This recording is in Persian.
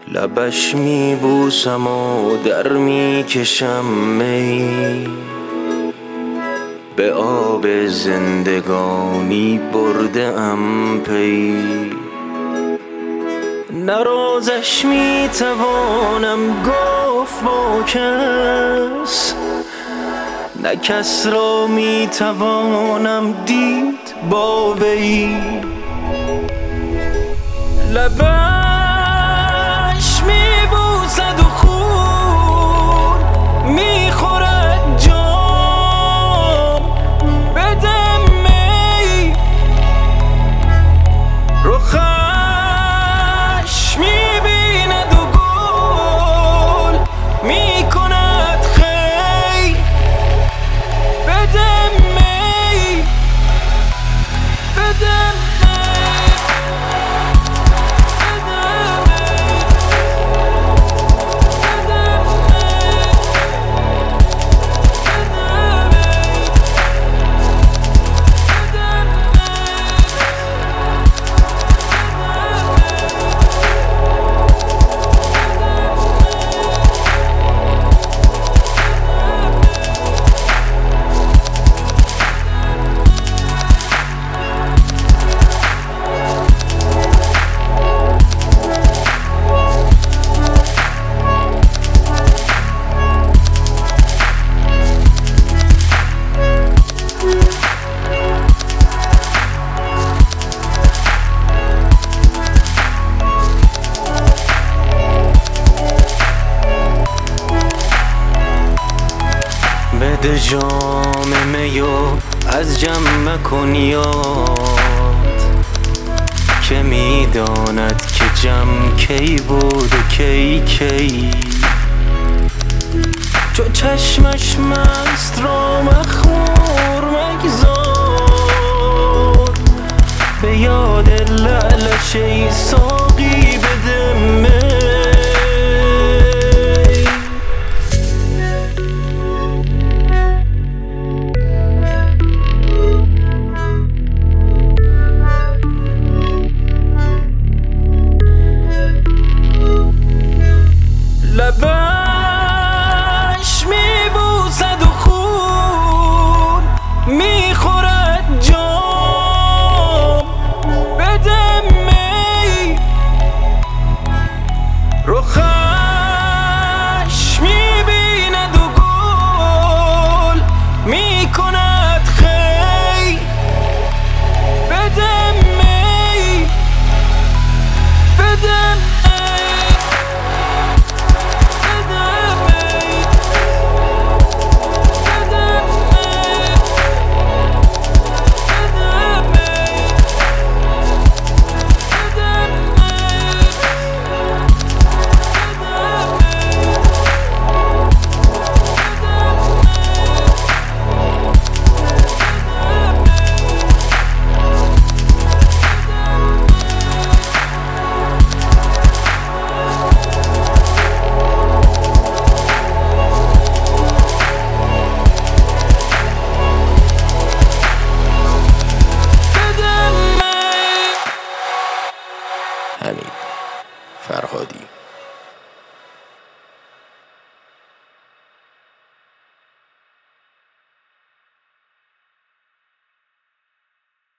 لبش میبوسم و در میکشم می، به آب زندگانی برده ام پی. نه رازش میتوانم گفت با کس، نه کس را میتوانم دید با وی. لبش میبوسد و خون میخورد جام، بده می. رخش میبیند و گل میکند خی، بده می، بده می. بده جام می و از جمع کن یاد، که میداند که جمع کی بود و کی کی. چو چشمش مست را مخمور مگذار، به یاد لعلش ای ساقی بده می. لبش میبوسد و خون میخورد جام، بده می. رخش میبیند و گل میکند خی، بده می، بده می. حمید فرهادی.